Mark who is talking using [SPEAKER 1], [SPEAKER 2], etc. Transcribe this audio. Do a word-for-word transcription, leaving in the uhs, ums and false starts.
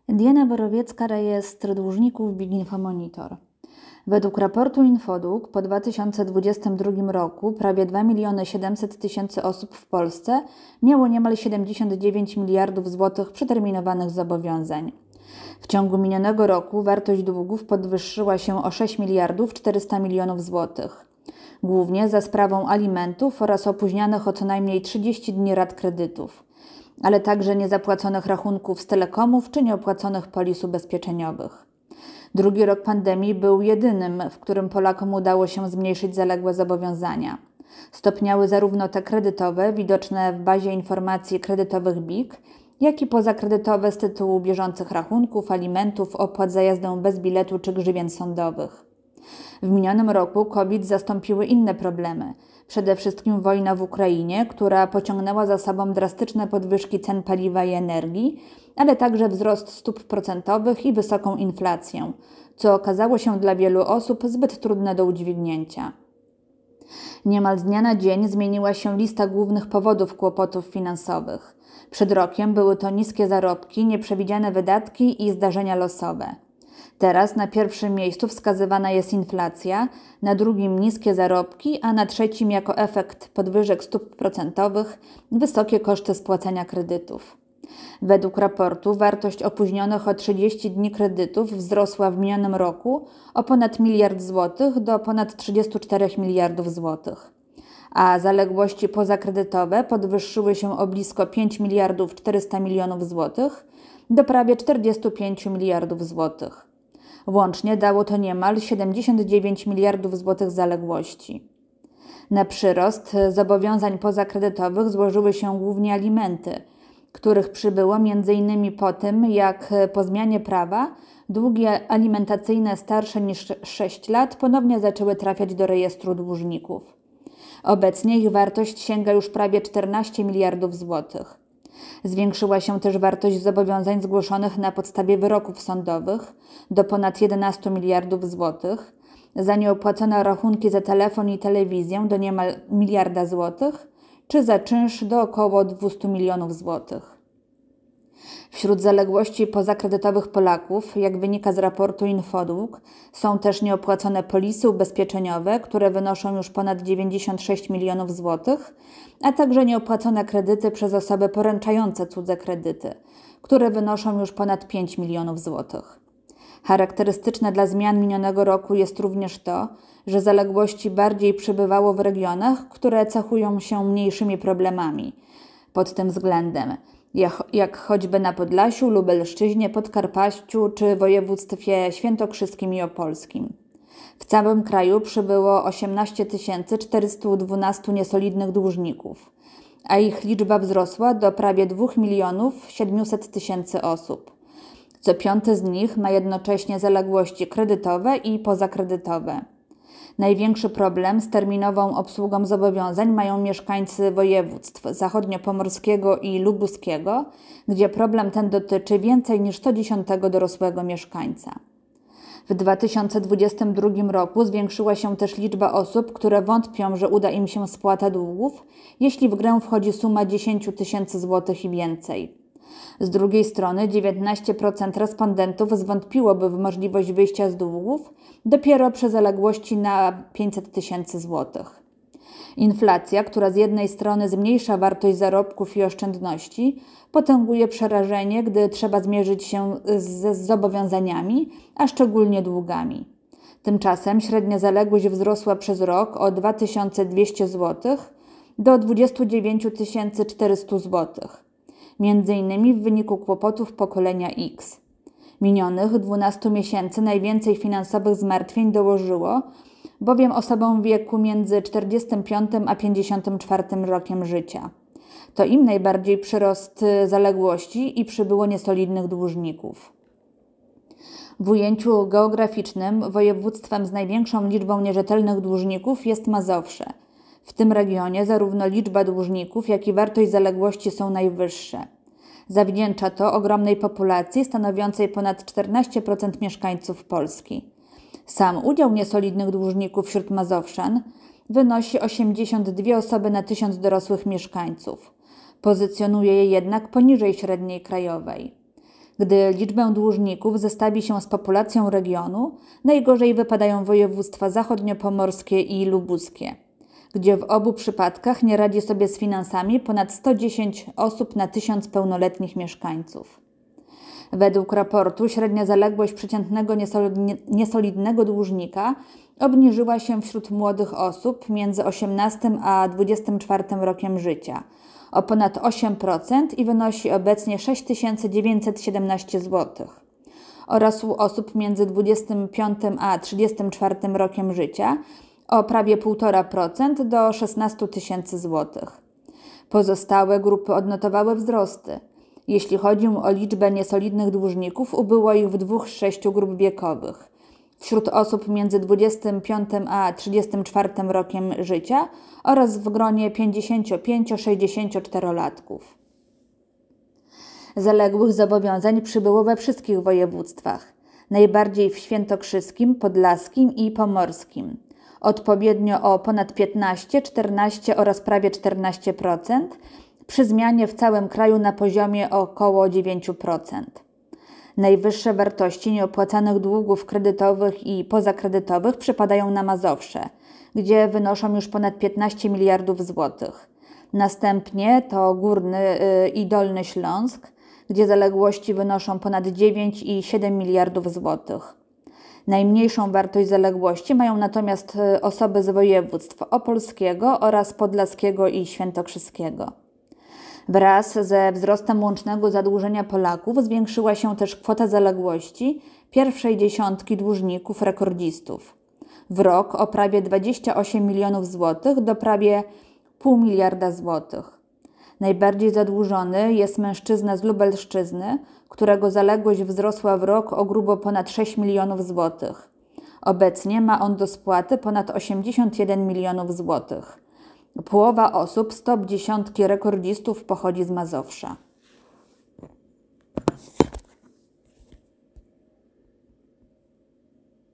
[SPEAKER 1] Diana Borowiecka, rejestr dłużników Big Info Monitor. Według raportu Infodług po dwa tysiące dwudziestym drugim roku prawie dwa miliony siedemset tysięcy osób w Polsce miało niemal siedemdziesiąt dziewięć miliardów złotych przeterminowanych zobowiązań. W ciągu minionego roku wartość długów podwyższyła się o sześć miliardów czterysta milionów złotych. Głównie za sprawą alimentów oraz opóźnianych o co najmniej trzydzieści dni rat kredytów, ale także niezapłaconych rachunków z telekomów czy nieopłaconych polis ubezpieczeniowych. Drugi rok pandemii był jedynym, w którym Polakom udało się zmniejszyć zaległe zobowiązania. Stopniały zarówno te kredytowe, widoczne w bazie informacji kredytowych B I K, jak i pozakredytowe z tytułu bieżących rachunków, alimentów, opłat za jazdę bez biletu czy grzywien sądowych. W minionym roku COVID zastąpiły inne problemy, przede wszystkim wojna w Ukrainie, która pociągnęła za sobą drastyczne podwyżki cen paliwa i energii, ale także wzrost stóp procentowych i wysoką inflację, co okazało się dla wielu osób zbyt trudne do udźwignięcia. Niemal z dnia na dzień zmieniła się lista głównych powodów kłopotów finansowych. Przed rokiem były to niskie zarobki, nieprzewidziane wydatki i zdarzenia losowe. Teraz na pierwszym miejscu wskazywana jest inflacja, na drugim niskie zarobki, a na trzecim jako efekt podwyżek stóp procentowych wysokie koszty spłacania kredytów. Według raportu wartość opóźnionych o trzydzieści dni kredytów wzrosła w minionym roku o ponad miliard złotych do ponad trzydziestu czterech miliardów złotych, a zaległości pozakredytowe podwyższyły się o blisko pięć miliardów czterysta milionów złotych do prawie czterdziestu pięciu miliardów złotych. Łącznie dało to niemal siedemdziesiąt dziewięć miliardów złotych zaległości. Na przyrost zobowiązań pozakredytowych złożyły się głównie alimenty, których przybyło między innymi po tym, jak po zmianie prawa długi alimentacyjne starsze niż sześć lat ponownie zaczęły trafiać do rejestru dłużników. Obecnie ich wartość sięga już prawie czternastu miliardów złotych. Zwiększyła się też wartość zobowiązań zgłoszonych na podstawie wyroków sądowych do ponad jedenastu miliardów złotych, za nieopłacone rachunki za telefon i telewizję do niemal miliarda złotych, czy za czynsz do około dwustu milionów złotych. Wśród zaległości pozakredytowych Polaków, jak wynika z raportu Infodług, są też nieopłacone polisy ubezpieczeniowe, które wynoszą już ponad dziewięćdziesiąt sześć milionów złotych, a także nieopłacone kredyty przez osoby poręczające cudze kredyty, które wynoszą już ponad pięć milionów złotych. Charakterystyczne dla zmian minionego roku jest również to, że zaległości bardziej przybywało w regionach, które cechują się mniejszymi problemami pod tym względem, jak choćby na Podlasiu, Lubelszczyźnie, Podkarpaciu czy województwie świętokrzyskim i opolskim. W całym kraju przybyło osiemnaście tysięcy czterysta dwanaście niesolidnych dłużników, a ich liczba wzrosła do prawie dwóch milionów siedmiuset tysięcy osób. Co piąty z nich ma jednocześnie zaległości kredytowe i pozakredytowe. Największy problem z terminową obsługą zobowiązań mają mieszkańcy województw zachodniopomorskiego i lubuskiego, gdzie problem ten dotyczy więcej niż co dziesiątego dorosłego mieszkańca. W dwa tysiące dwudziestym drugim roku zwiększyła się też liczba osób, które wątpią, że uda im się spłata długów, jeśli w grę wchodzi suma dziesięć tysięcy złotych i więcej. Z drugiej strony dziewiętnaście procent respondentów zwątpiłoby w możliwość wyjścia z długów dopiero przy zaległości na pięćset tysięcy złotych. Inflacja, która z jednej strony zmniejsza wartość zarobków i oszczędności, potęguje przerażenie, gdy trzeba zmierzyć się z zobowiązaniami, a szczególnie długami. Tymczasem średnia zaległość wzrosła przez rok o dwa tysiące dwieście złotych do dwudziestu dziewięciu tysięcy czterystu złotych. Między innymi w wyniku kłopotów pokolenia X. Minionych dwunastu miesięcy najwięcej finansowych zmartwień dołożyło bowiem osobom w wieku między czterdziestym piątym a pięćdziesiątym czwartym rokiem życia. To im najbardziej przyrost zaległości i przybyło niesolidnych dłużników. W ujęciu geograficznym województwem z największą liczbą nierzetelnych dłużników jest Mazowsze. W tym regionie zarówno liczba dłużników, jak i wartość zaległości są najwyższe. Zawdzięcza to ogromnej populacji stanowiącej ponad czternaście procent mieszkańców Polski. Sam udział niesolidnych dłużników wśród Mazowszan wynosi osiemdziesiąt dwie osoby na tysiąc dorosłych mieszkańców. Pozycjonuje je jednak poniżej średniej krajowej. Gdy liczbę dłużników zestawi się z populacją regionu, najgorzej wypadają województwa zachodniopomorskie i lubuskie, gdzie w obu przypadkach nie radzi sobie z finansami ponad sto dziesięć osób na tysiąc pełnoletnich mieszkańców. Według raportu średnia zaległość przeciętnego niesolidnego dłużnika obniżyła się wśród młodych osób między osiemnastym a dwudziestym czwartym rokiem życia o ponad osiem procent i wynosi obecnie sześć tysięcy dziewięćset siedemnaście złotych oraz u osób między dwudziestym piątym a trzydziestym czwartym rokiem życia o prawie półtora procent do szesnaście tysięcy złotych. Pozostałe grupy odnotowały wzrosty. Jeśli chodzi o liczbę niesolidnych dłużników, ubyło ich w dwóch z sześciu grup wiekowych. Wśród osób między dwudziestym piątym a trzydziestym czwartym rokiem życia oraz w gronie pięćdziesięcio pięcio sześćdziesięcioczterolatków. Zaległych zobowiązań przybyło we wszystkich województwach, najbardziej w świętokrzyskim, podlaskim i pomorskim, odpowiednio o ponad piętnaście, czternaście oraz prawie czternaście procent, przy zmianie w całym kraju na poziomie około dziewięć procent. Najwyższe wartości nieopłacanych długów kredytowych i pozakredytowych przypadają na Mazowsze, gdzie wynoszą już ponad piętnaście miliardów złotych. Następnie to Górny i Dolny Śląsk, gdzie zaległości wynoszą ponad dziewięć i siedem miliardów złotych. Najmniejszą wartość zaległości mają natomiast osoby z województw opolskiego oraz podlaskiego i świętokrzyskiego. Wraz ze wzrostem łącznego zadłużenia Polaków zwiększyła się też kwota zaległości pierwszej dziesiątki dłużników rekordzistów. W rok o prawie dwadzieścia osiem milionów złotych do prawie pół miliarda złotych. Najbardziej zadłużony jest mężczyzna z Lubelszczyzny, którego zaległość wzrosła w rok o grubo ponad sześć milionów złotych. Obecnie ma on do spłaty ponad osiemdziesiąt jeden milionów złotych. Połowa osób z top dziesiątki rekordzistów pochodzi z Mazowsza.